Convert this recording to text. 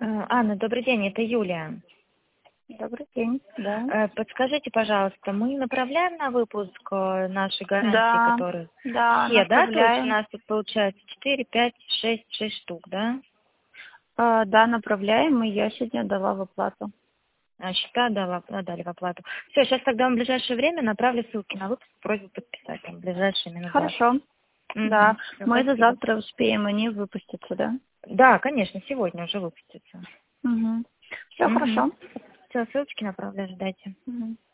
Анна, добрый день, это Юлия. Добрый день, да. Подскажите, пожалуйста, мы направляем на выпуск нашей гарантии, Да, которые да, все, да? То есть у направляем. нас тут получается 4, 5, 6 штук, да? Да, направляем, и я сегодня дала в оплату. Счета дали в оплату. Все, сейчас тогда в ближайшее время направлю ссылки на выпуск, просьбу подписать там в ближайшие минут 20. Хорошо, да. Всё, Мы до спасибо. завтра успеем, они выпустятся, да? Да, конечно, сегодня уже выпустится. Все хорошо. Все, ссылочки направлю, ждайте. Мгм.